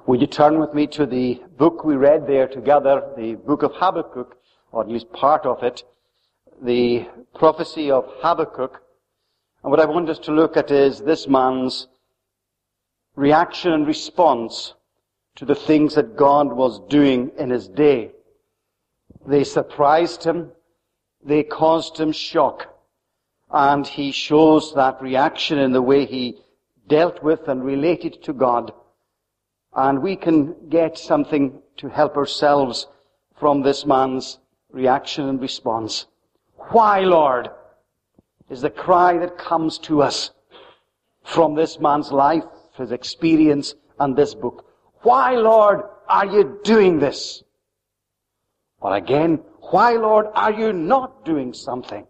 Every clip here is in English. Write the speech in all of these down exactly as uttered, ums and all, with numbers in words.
Will you turn with me to the book we read there together, the book of Habakkuk, or at least part of it, the prophecy of Habakkuk. And what I want us to look at is this man's reaction and response to the things that God was doing in his day. They surprised him, they caused him shock, and he shows that reaction in the way he dealt with and related to God. And we can get something to help ourselves from this man's reaction and response. Why, Lord, is the cry that comes to us from this man's life, his experience, and this book. Why, Lord, are you doing this? Or again, why, Lord, are you not doing something?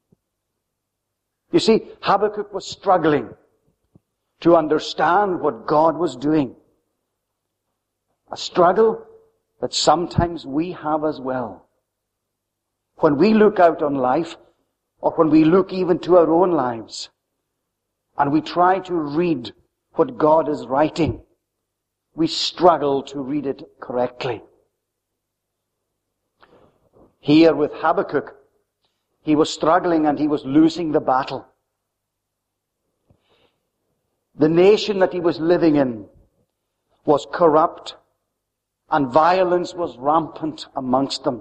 You see, Habakkuk was struggling to understand what God was doing. A struggle that sometimes we have as well. When we look out on life, or when we look even to our own lives, and we try to read what God is writing, we struggle to read it correctly. Here with Habakkuk, he was struggling and he was losing the battle. The nation that he was living in was corrupt, and violence was rampant amongst them.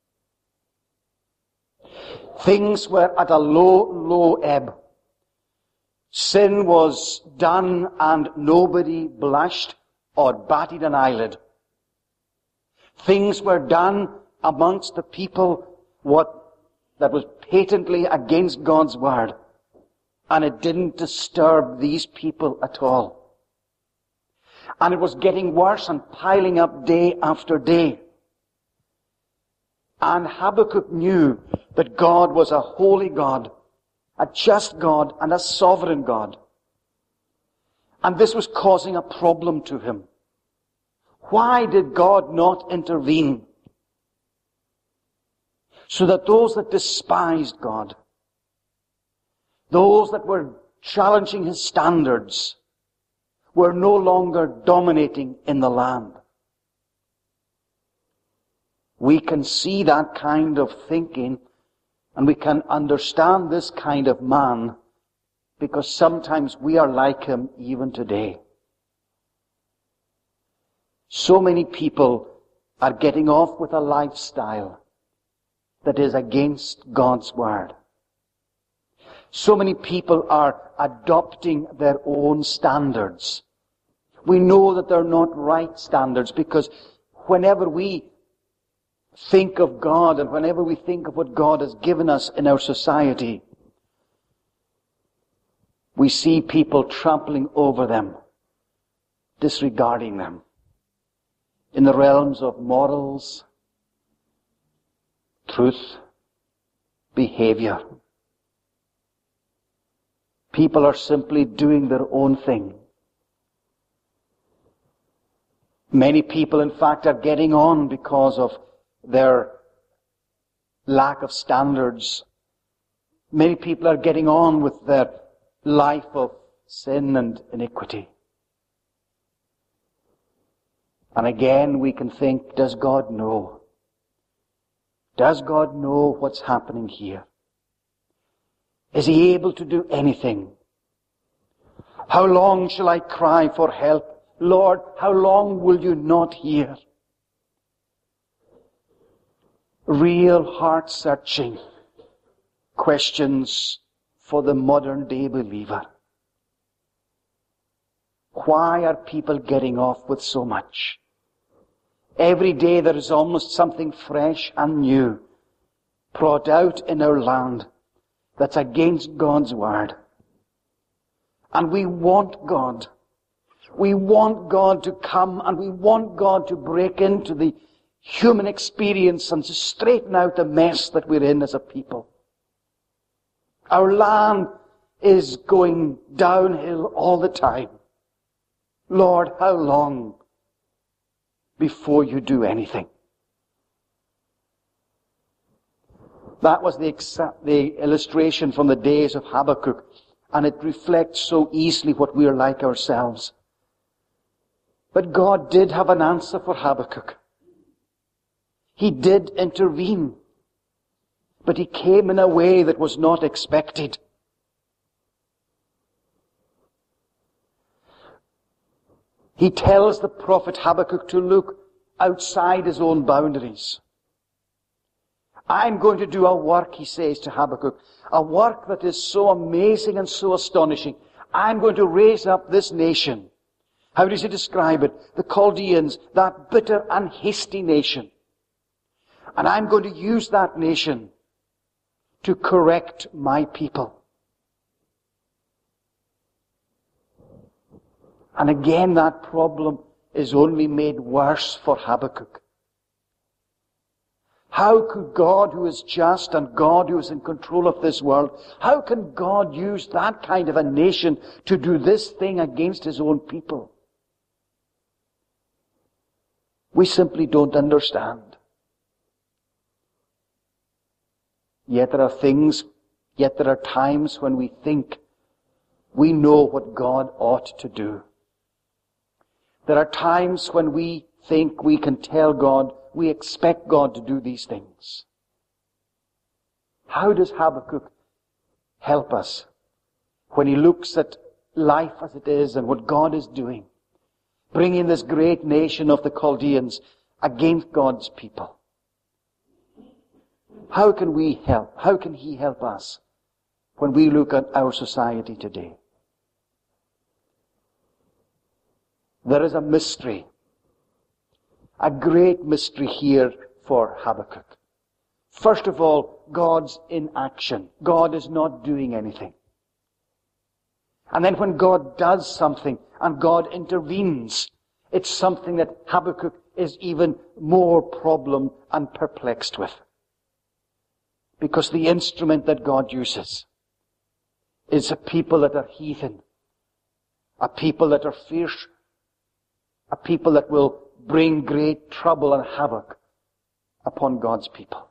Things were at a low, low ebb. Sin was done and nobody blushed or batted an eyelid. Things were done amongst the people what that was patently against God's word. And it didn't disturb these people at all. And it was getting worse and piling up day after day. And Habakkuk knew that God was a holy God, a just God, and a sovereign God. And this was causing a problem to him. Why did God not intervene? So that those that despised God, those that were challenging his standards, were no longer dominating in the land. We can see that kind of thinking, and we can understand this kind of man, because sometimes we are like him even today. So many people are getting off with a lifestyle that is against God's word. So many people are adopting their own standards. We know that they're not right standards, because whenever we think of God and whenever we think of what God has given us in our society, we see people trampling over them, disregarding them. In the realms of morals, truth, behavior. People are simply doing their own thing. Many people, in fact, are getting on because of their lack of standards. Many people are getting on with their life of sin and iniquity. And again we can think, does God know? Does God know what's happening here? Is he able to do anything? How long shall I cry for help? Lord, how long will you not hear? Real heart-searching questions for the modern day believer. Why are people getting off with so much? Every day there is almost something fresh and new brought out in our land that's against God's word. And we want God. We want God to come, and we want God to break into the human experience and to straighten out the mess that we're in as a people. Our land is going downhill all the time. Lord, how long before you do anything? That was the, exa- the illustration from the days of Habakkuk, and it reflects so easily what we are like ourselves. But God did have an answer for Habakkuk. He did intervene. But he came in a way that was not expected. He tells the prophet Habakkuk to look outside his own boundaries. I'm going to do a work, he says to Habakkuk, a work that is so amazing and so astonishing. I'm going to raise up this nation. How does he describe it? The Chaldeans, that bitter and hasty nation. And I'm going to use that nation to correct my people. And again, that problem is only made worse for Habakkuk. How could God, who is just and God who is in control of this world, how can God use that kind of a nation to do this thing against his own people? We simply don't understand. Yet there are things, yet there are times when we think we know what God ought to do. There are times when we think we can tell God, we expect God to do these things. How does Habakkuk help us when he looks at life as it is and what God is doing, bringing this great nation of the Chaldeans against God's people? How can we help? How can he help us when we look at our society today? There is a mystery, a great mystery here for Habakkuk. First of all, God's inaction. God is not doing anything. And then when God does something and God intervenes, it's something that Habakkuk is even more problem and perplexed with. Because the instrument that God uses is a people that are heathen, a people that are fierce, a people that will bring great trouble and havoc upon God's people.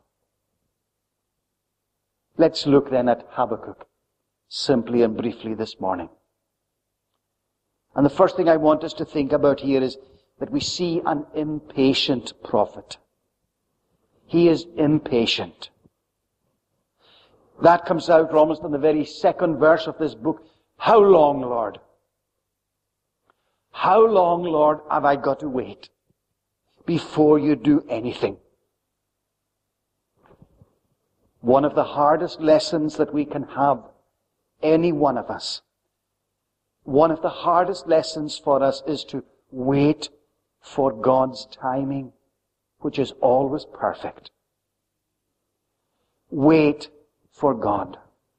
Let's look then at Habakkuk simply and briefly this morning. And the first thing I want us to think about here is that we see an impatient prophet. He is impatient. That comes out almost in the very second verse of this book. How long, Lord? How long, Lord, have I got to wait before you do anything? One of the hardest lessons that we can have, any one of us, one of the hardest lessons for us is to wait for God's timing, which is always perfect. Wait for God.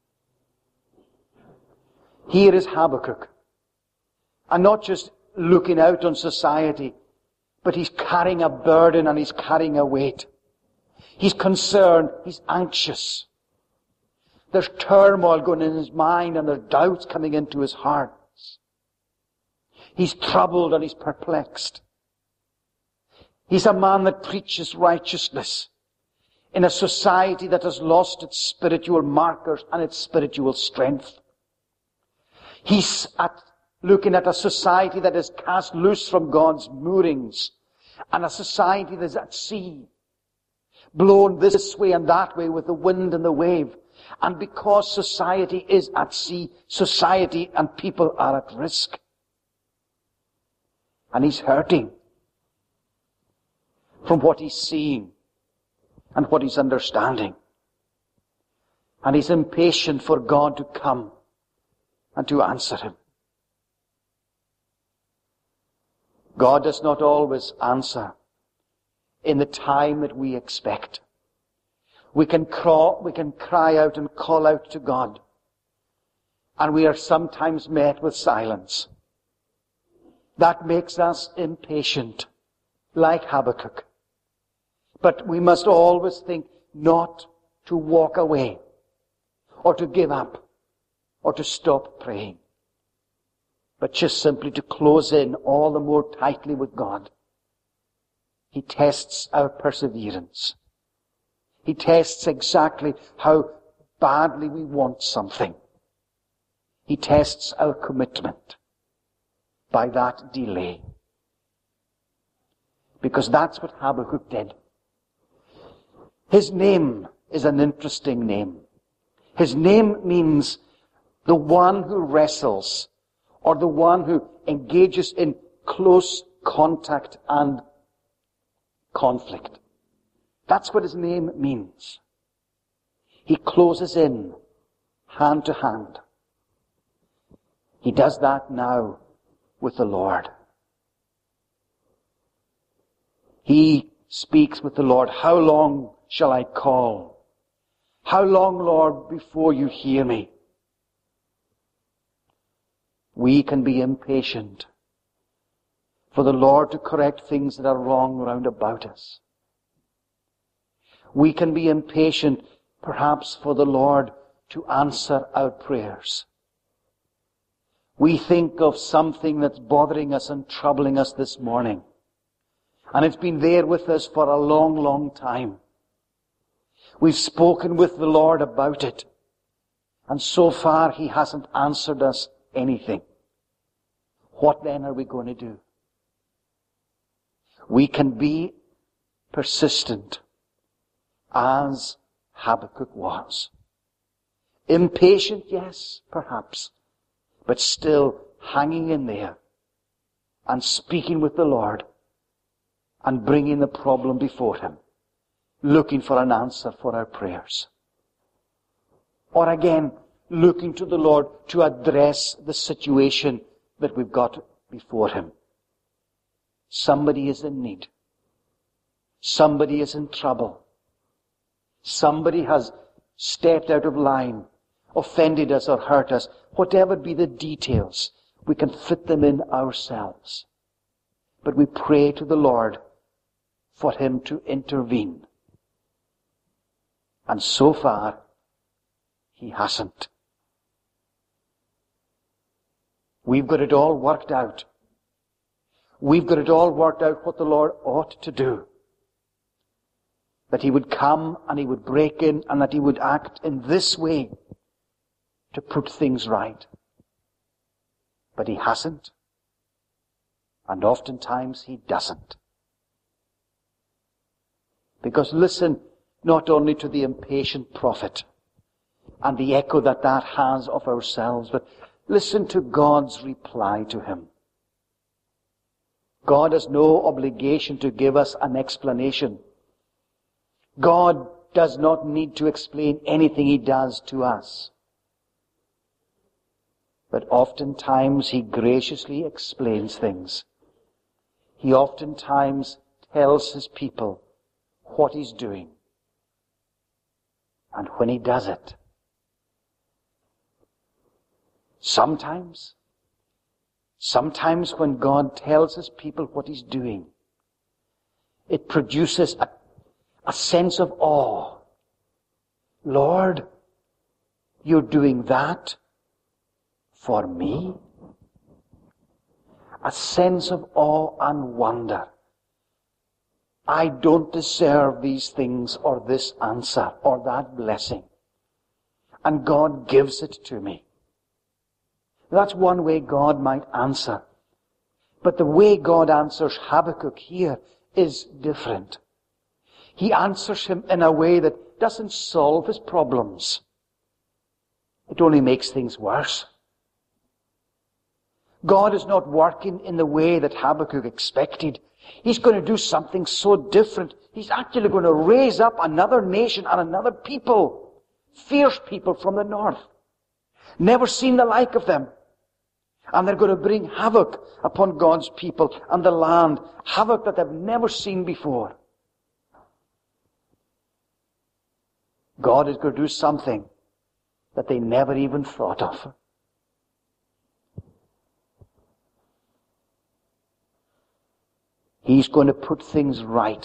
Here is Habakkuk. And not just looking out on society, but he's carrying a burden and he's carrying a weight. He's concerned, he's anxious. There's turmoil going in his mind and there's doubts coming into his heart. He's troubled and he's perplexed. He's a man that preaches righteousness in a society that has lost its spiritual markers and its spiritual strength. He's at, looking at a society that is cast loose from God's moorings, and a society that is at sea, blown this way and that way with the wind and the wave. And because society is at sea, society and people are at risk. And he's hurting from what he's seeing and what he's understanding. And he's impatient for God to come and to answer him. God does not always answer in the time that we expect. We can cry, we can cry out and call out to God, and we are sometimes met with silence. That makes us impatient, like Habakkuk. But we must always think not to walk away, or to give up, or to stop praying, but just simply to close in all the more tightly with God. He tests our perseverance. He tests exactly how badly we want something. He tests our commitment by that delay. Because that's what Habakkuk did. His name is an interesting name. His name means the one who wrestles, or the one who engages in close contact and conflict. That's what his name means. He closes in, hand to hand. He does that now with the Lord. He speaks with the Lord. How long shall I call? How long, Lord, before you hear me? We can be impatient for the Lord to correct things that are wrong round about us. We can be impatient, perhaps, for the Lord to answer our prayers. We think of something that's bothering us and troubling us this morning, and it's been there with us for a long, long time. We've spoken with the Lord about it, and so far He hasn't answered us anything. What then are we going to do? We can be persistent, as Habakkuk was. Impatient, yes, perhaps, but still hanging in there and speaking with the Lord and bringing the problem before Him, looking for an answer for our prayers. Or again, looking to the Lord to address the situation that we've got before Him. Somebody is in need. Somebody is in trouble. Somebody has stepped out of line, offended us or hurt us. Whatever be the details, we can fit them in ourselves. But we pray to the Lord for Him to intervene. And so far, He hasn't. We've got it all worked out. We've got it all worked out what the Lord ought to do. That He would come and He would break in and that He would act in this way to put things right. But He hasn't. And oftentimes He doesn't. Because listen not only to the impatient prophet and the echo that that has of ourselves, but listen to God's reply to him. God has no obligation to give us an explanation. God does not need to explain anything He does to us. But oftentimes He graciously explains things. He oftentimes tells His people what He's doing. And when He does it, sometimes, sometimes when God tells His people what He's doing, it produces a, a sense of awe. Lord, You're doing that for me? A sense of awe and wonder. I don't deserve these things or this answer or that blessing. And God gives it to me. That's one way God might answer. But the way God answers Habakkuk here is different. He answers him in a way that doesn't solve his problems. It only makes things worse. God is not working in the way that Habakkuk expected. He's going to do something so different. He's actually going to raise up another nation and another people. Fierce people from the north. Never seen the like of them. And they're going to bring havoc upon God's people and the land. Havoc that they've never seen before. God is going to do something that they never even thought of. He's going to put things right.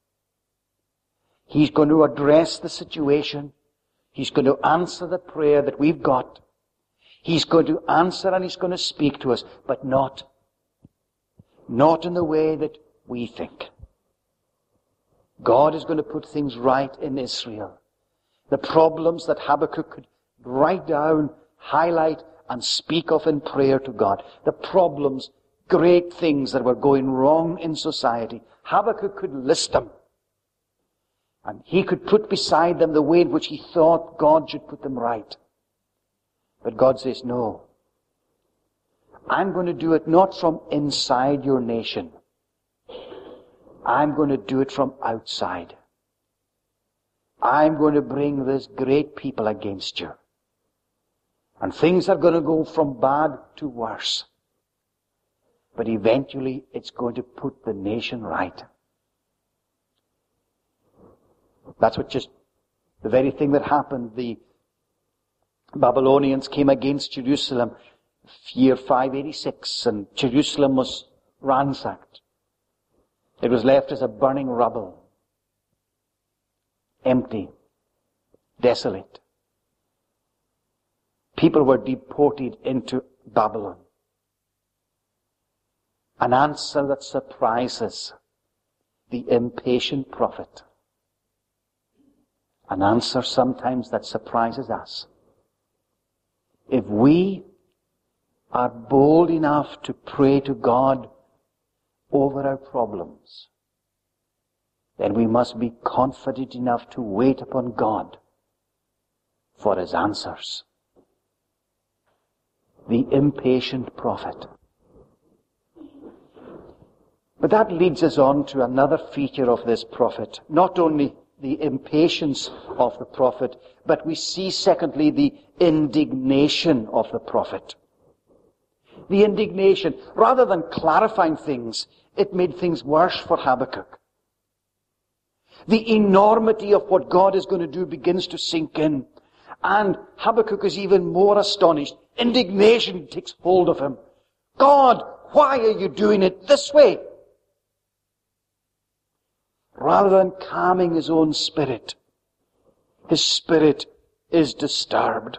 He's going to address the situation. He's going to answer the prayer that we've got. He's going to answer and He's going to speak to us, but not, not in the way that we think. God is going to put things right in Israel. The problems that Habakkuk could write down, highlight, and speak of in prayer to God. The problems great things that were going wrong in society. Habakkuk could list them. And he could put beside them the way in which he thought God should put them right. But God says, no. I'm going to do it not from inside your nation. I'm going to do it from outside. I'm going to bring this great people against you. And things are going to go from bad to worse. But eventually it's going to put the nation right. That's what just, the very thing that happened. The Babylonians came against Jerusalem year five eighty-six, and Jerusalem was ransacked. It was left as a burning rubble. Empty. Desolate. People were deported into Babylon. An answer that surprises the impatient prophet. An answer sometimes that surprises us. If we are bold enough to pray to God over our problems, then we must be confident enough to wait upon God for His answers. The impatient prophet. But that leads us on to another feature of this prophet. Not only the impatience of the prophet, but we see secondly the indignation of the prophet. The indignation, rather than clarifying things, it made things worse for Habakkuk. The enormity of what God is going to do begins to sink in. And Habakkuk is even more astonished. Indignation takes hold of him. God, why are you doing it this way? Rather than calming his own spirit, his spirit is disturbed.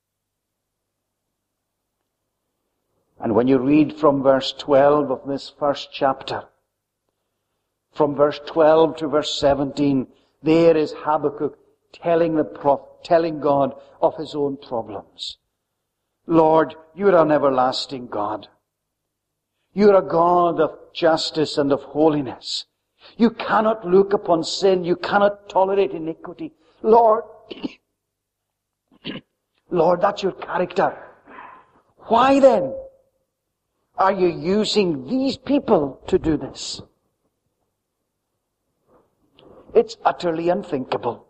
And when you read from verse twelve of this first chapter, from verse twelve to verse seventeen, there is Habakkuk telling the prophet, telling God of his own problems. Lord, you're an everlasting God. You're a God of justice and of holiness. You cannot look upon sin. You cannot tolerate iniquity. Lord, Lord, that's your character. Why then are you using these people to do this? It's utterly unthinkable.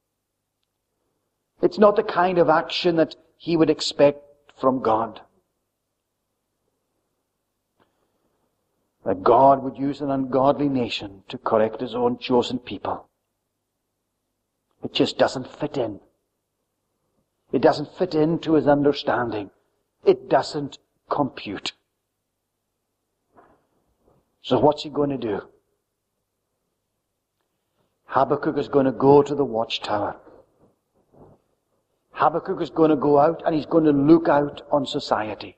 It's not the kind of action that he would expect from God. That God would use an ungodly nation to correct His own chosen people. It just doesn't fit in. It doesn't fit into His understanding. It doesn't compute. So what's He going to do? Habakkuk is going to go to the watchtower. Habakkuk is going to go out and he's going to look out on society.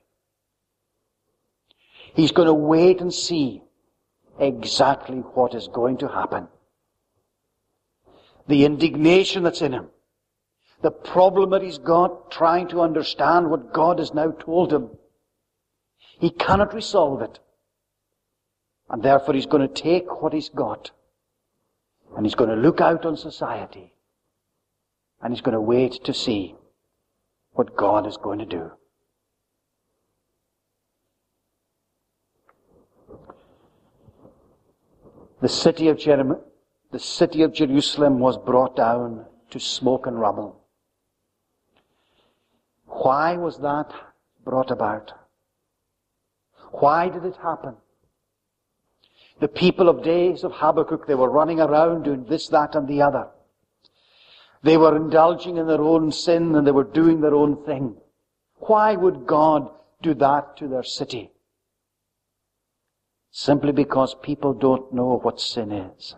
He's going to wait and see exactly what is going to happen. The indignation that's in him. The problem that he's got trying to understand what God has now told him. He cannot resolve it. And therefore he's going to take what he's got. And he's going to look out on society. And he's going to wait to see what God is going to do. The city of Jer- the city of Jerusalem was brought down to smoke and rubble. Why was that brought about? Why did it happen? The people of days of Habakkuk, they were running around doing this, that, and the other. They were indulging in their own sin and they were doing their own thing. Why would God do that to their city? Simply because people don't know what sin is.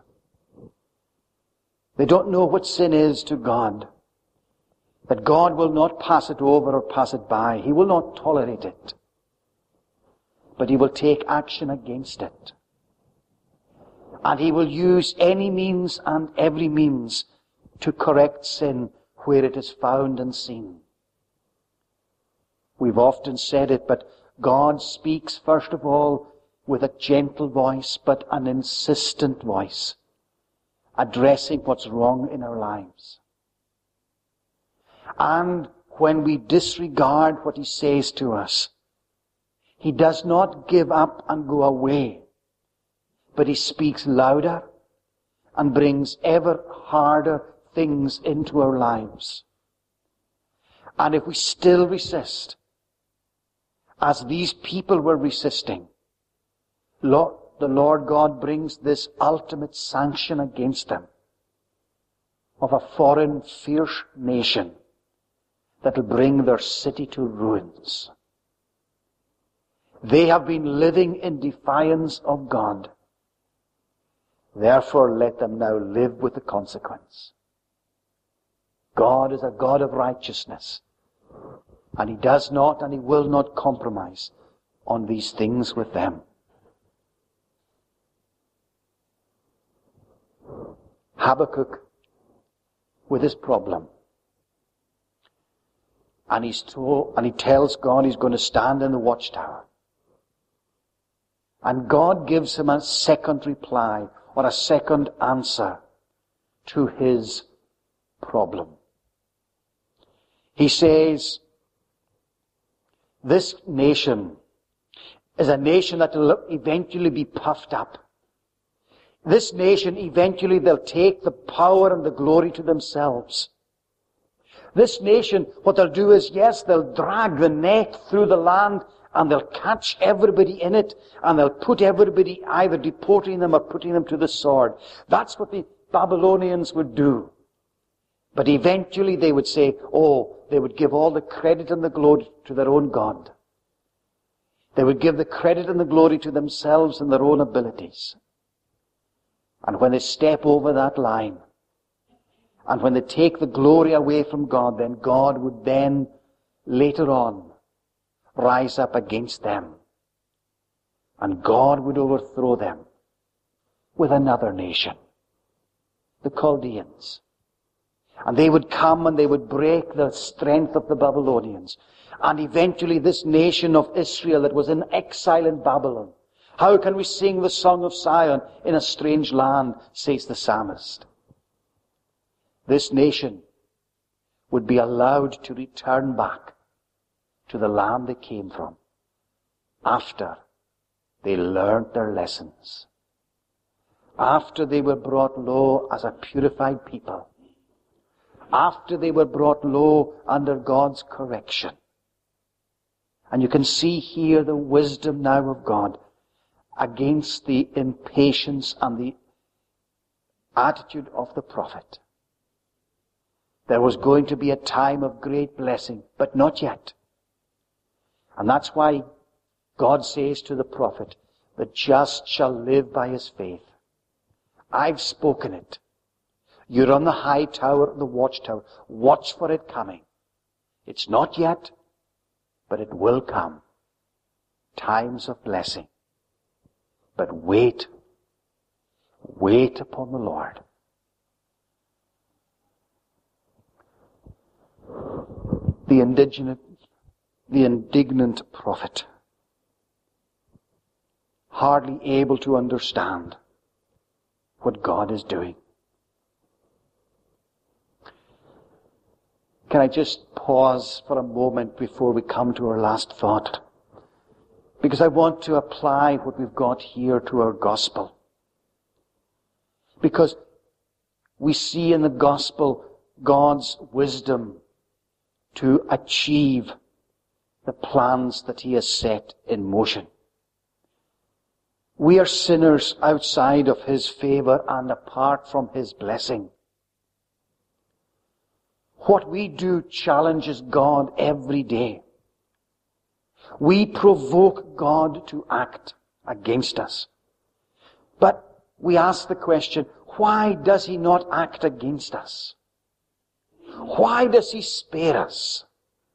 They don't know what sin is to God. That God will not pass it over or pass it by. He will not tolerate it. But He will take action against it. And He will use any means and every means to correct sin where it is found and seen. We've often said it, but God speaks first of all with a gentle voice, but an insistent voice, addressing what's wrong in our lives. And when we disregard what he says to us, he does not give up and go away, but he speaks louder and brings ever harder things into our lives. And if we still resist, as these people were resisting, Lord, the Lord God brings this ultimate sanction against them of a foreign, fierce nation that will bring their city to ruins. They have been living in defiance of God. Therefore, let them now live with the consequence. God is a God of righteousness, and he does not and he will not compromise on these things with them. Habakkuk, with his problem, and he's told, and he tells God he's going to stand in the watchtower. And God gives him a second reply, or a second answer to his problem. He says, this nation is a nation that will eventually be puffed up. This nation, eventually they'll take the power and the glory to themselves. This nation, what they'll do is, yes, they'll drag the net through the land and they'll catch everybody in it and they'll put everybody either deporting them or putting them to the sword. That's what the Babylonians would do. But eventually they would say, oh, they would give all the credit and the glory to their own God. They would give the credit and the glory to themselves and their own abilities. And when they step over that line, and when they take the glory away from God, then God would then, later on, rise up against them. And God would overthrow them with another nation, the Chaldeans. And they would come and they would break the strength of the Babylonians. And eventually this nation of Israel that was in exile in Babylon, how can we sing the song of Zion in a strange land, says the psalmist. This nation would be allowed to return back to the land they came from after they learned their lessons. After they were brought low as a purified people. After they were brought low under God's correction. And you can see here the wisdom now of God against the impatience and the attitude of the prophet. There was going to be a time of great blessing, but not yet. And that's why God says to the prophet, the just shall live by his faith. I've spoken it. You're on the high tower, the watchtower. Watch for it coming. It's not yet, but it will come. Times of blessing. But wait. Wait upon the Lord. The indignant, the indignant prophet, hardly able to understand what God is doing. Can I just pause for a moment before we come to our last thought? Because I want to apply what we've got here to our gospel. Because we see in the gospel God's wisdom to achieve the plans that he has set in motion. We are sinners outside of his favor and apart from his blessing. What we do challenges God every day. We provoke God to act against us. But we ask the question, why does he not act against us? Why does he spare us?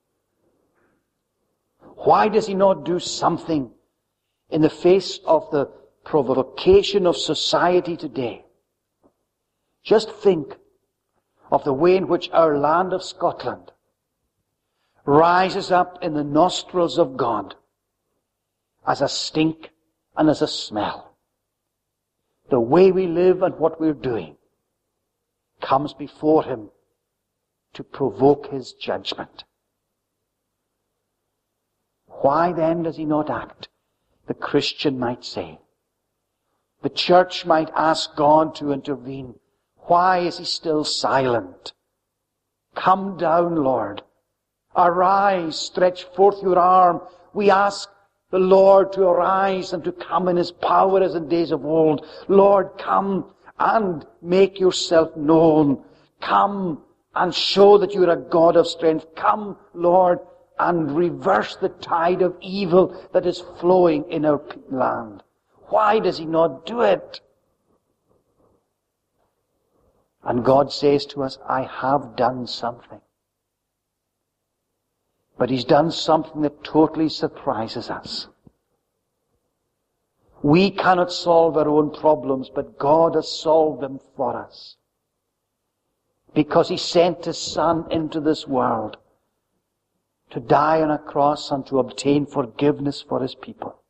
Why does he not do something in the face of the provocation of society today? Just think of the way in which our land of Scotland rises up in the nostrils of God as a stink and as a smell. The way we live and what we're doing comes before him to provoke his judgment. Why then does he not act? The Christian might say. The church might ask God to intervene. Why is he still silent? Come down, Lord. Arise, stretch forth your arm. We ask the Lord to arise and to come in his power as in days of old. Lord, come and make yourself known. Come and show that you are a God of strength. Come, Lord, and reverse the tide of evil that is flowing in our land. Why does he not do it? And God says to us, I have done something. But he's done something that totally surprises us. We cannot solve our own problems, but God has solved them for us. Because he sent his Son into this world to die on a cross and to obtain forgiveness for his people.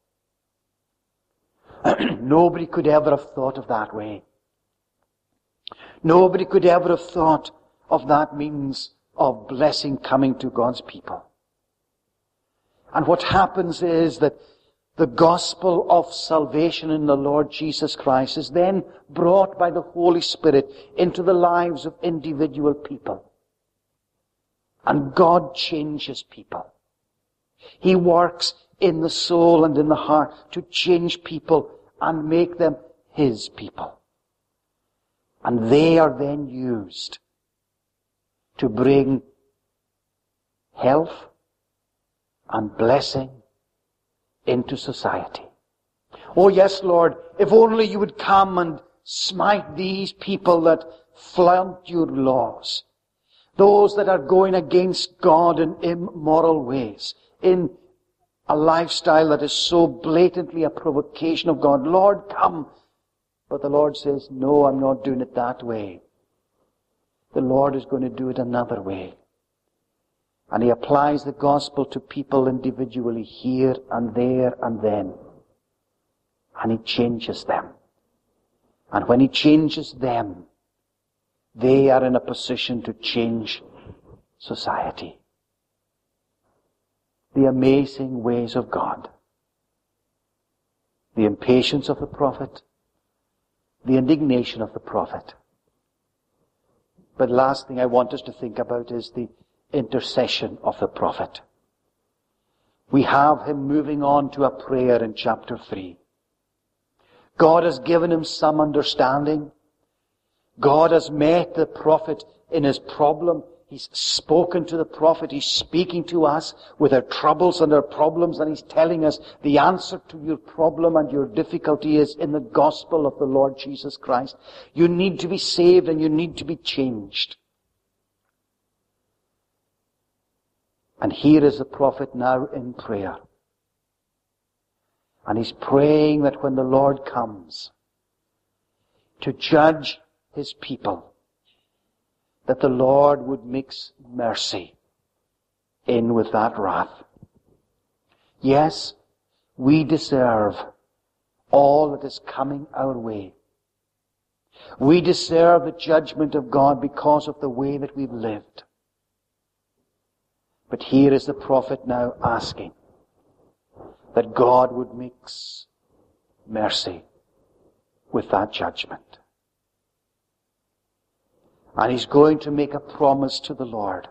Nobody could ever have thought of that way. Nobody could ever have thought of that means of blessing coming to God's people. And what happens is that the gospel of salvation in the Lord Jesus Christ is then brought by the Holy Spirit into the lives of individual people. And God changes people. He works in the soul and in the heart to change people and make them his people. And they are then used to bring health and blessing into society. Oh yes, Lord, if only you would come and smite these people that flaunt your laws. Those that are going against God in immoral ways, in a lifestyle that is so blatantly a provocation of God. Lord, come. But the Lord says, no, I'm not doing it that way. The Lord is going to do it another way. And he applies the gospel to people individually here and there and then. And he changes them. And when he changes them, they are in a position to change society. The amazing ways of God. The impatience of the prophet. The indignation of the prophet. But last thing I want us to think about is the intercession of the prophet. We have him moving on to a prayer in chapter three. God has given him some understanding. God has met the prophet in his problem. He's spoken to the prophet. He's speaking to us with our troubles and our problems, and he's telling us the answer to your problem and your difficulty is in the gospel of the Lord Jesus Christ. You need to be saved and you need to be changed. And here is the prophet now in prayer. And he's praying that when the Lord comes to judge his people, that the Lord would mix mercy in with that wrath. Yes, we deserve all that is coming our way. We deserve the judgment of God because of the way that we've lived. But here is the prophet now asking that God would mix mercy with that judgment. And he's going to make a promise to the Lord.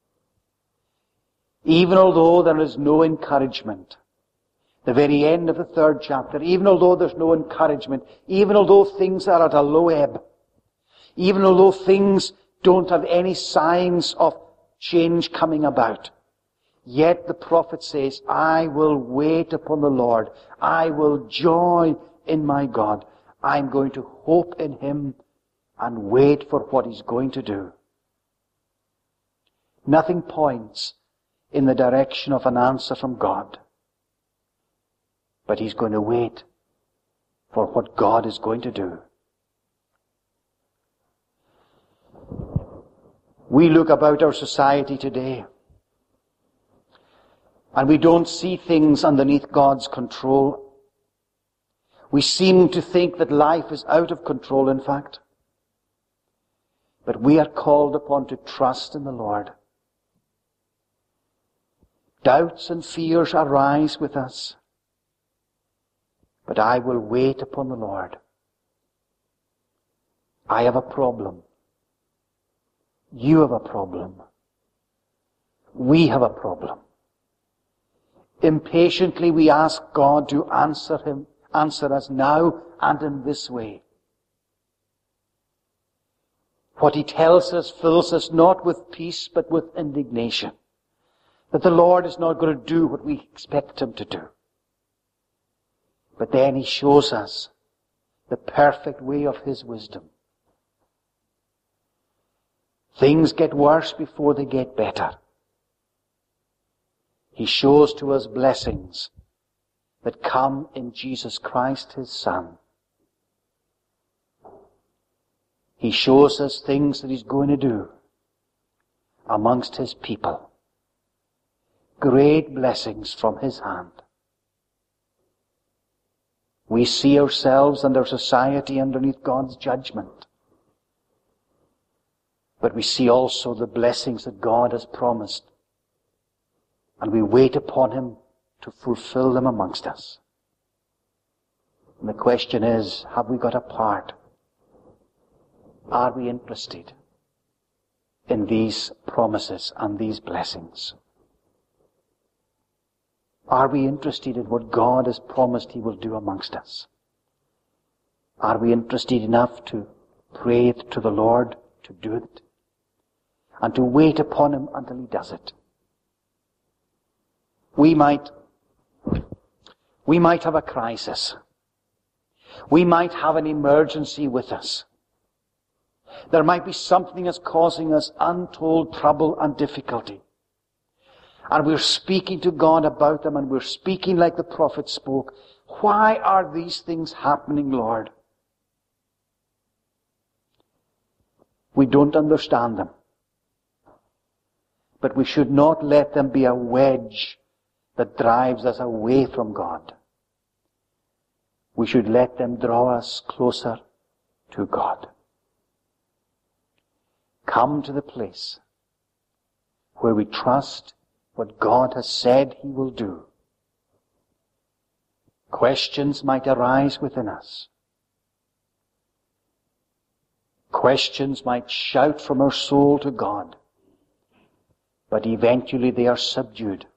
Even although there is no encouragement, the very end of the third chapter, even although there's no encouragement, even although things are at a low ebb, even although things don't have any signs of change coming about, yet the prophet says, I will wait upon the Lord. I will joy in my God. I'm going to hope in him and wait for what he's going to do. Nothing points in the direction of an answer from God. But he's going to wait for what God is going to do. We look about our society today, And we don't see things underneath God's control. We seem to think that life is out of control, in fact. But we are called upon to trust in the Lord. Doubts and fears arise with us. But I will wait upon the Lord. I have a problem. You have a problem. We have a problem. Impatiently we ask God to answer him, answer us now and in this way. What he tells us fills us not with peace but with indignation. That the Lord is not going to do what we expect him to do. But then he shows us the perfect way of his wisdom. Things get worse before they get better. He shows to us blessings that come in Jesus Christ, his Son. He shows us things that he's going to do amongst his people. Great blessings from his hand. We see ourselves and our society underneath God's judgment. But we see also the blessings that God has promised. And we wait upon him to fulfill them amongst us. And the question is, have we got a part? Are we interested in these promises and these blessings? Are we interested in what God has promised he will do amongst us? Are we interested enough to pray to the Lord to do it? And to wait upon him until he does it? We might, we might have a crisis. We might have an emergency with us. There might be something that's causing us untold trouble and difficulty. And we're speaking to God about them, and we're speaking like the prophet spoke. Why are these things happening, Lord? We don't understand them. But we should not let them be a wedge that drives us away from God. We should let them draw us closer to God. Come to the place where we trust what God has said he will do. Questions might arise within us. Questions might shout from our soul to God. But eventually they are subdued.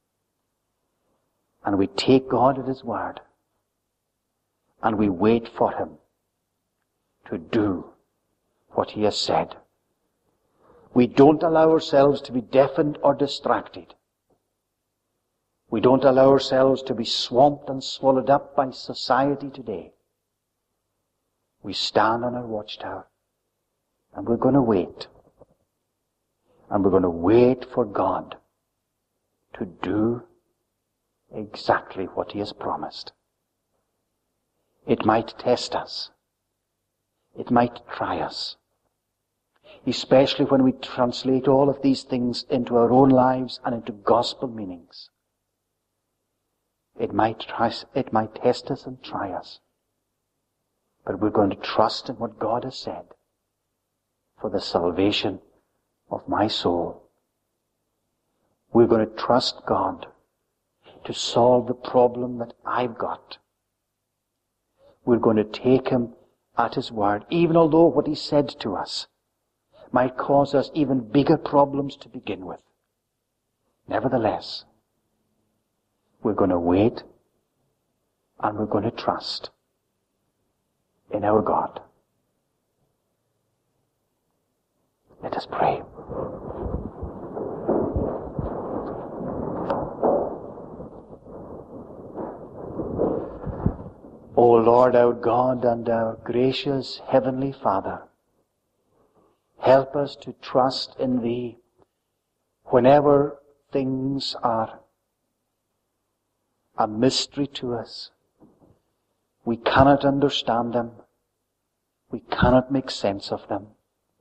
And we take God at his word. And we wait for him to do what he has said. We don't allow ourselves to be deafened or distracted. We don't allow ourselves to be swamped and swallowed up by society today. We stand on our watchtower and we're going to wait. And we're going to wait for God to do exactly what he has promised. It might test us. It might try us. Especially when we translate all of these things into our own lives and into gospel meanings. It might try, it might test us and try us. But we're going to trust in what God has said for the salvation of my soul. We're going to trust God to solve the problem that I've got. We're going to take him at his word, even although what he said to us might cause us even bigger problems to begin with. Nevertheless, we're going to wait and we're going to trust in our God. Let us pray. O Lord, our God and our gracious Heavenly Father, help us to trust in Thee whenever things are a mystery to us. We cannot understand them. We cannot make sense of them.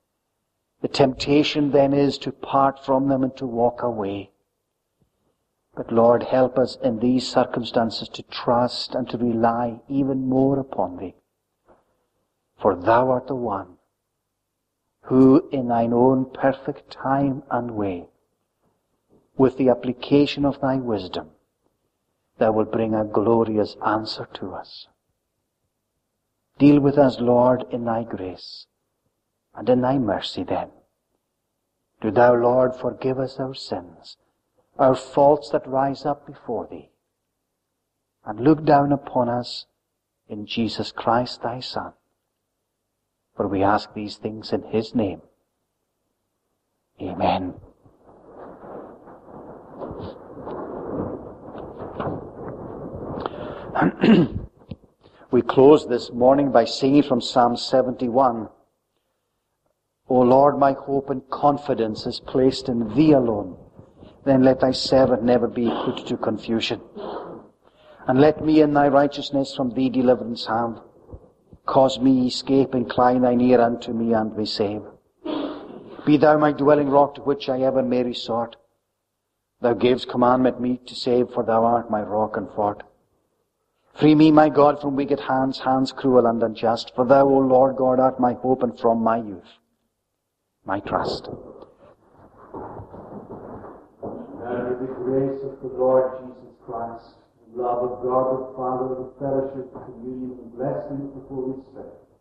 The temptation then is to part from them and to walk away. But Lord, help us in these circumstances to trust and to rely even more upon Thee. For Thou art the one who in Thine own perfect time and way, with the application of Thy wisdom, Thou wilt bring a glorious answer to us. Deal with us, Lord, in Thy grace and in Thy mercy then. Do Thou, Lord, forgive us our sins, our faults that rise up before Thee, and look down upon us in Jesus Christ Thy Son. For we ask these things in His name. Amen. We close this morning by singing from Psalm seventy-one. O Lord, my hope and confidence is placed in Thee alone. Then let Thy servant never be put to confusion. And let me in Thy righteousness from Thee deliverance have. Cause me escape, incline Thine ear unto me, and me save. Be Thou my dwelling rock to which I ever may resort. Thou gavest commandment me to save, for Thou art my rock and fort. Free me, my God, from wicked hands, hands cruel and unjust. For Thou, O Lord God, art my hope, and from my youth my trust. Now may the grace of the Lord Jesus Christ, the love of God the Father, the fellowship, the communion, and blessing of the Holy Spirit,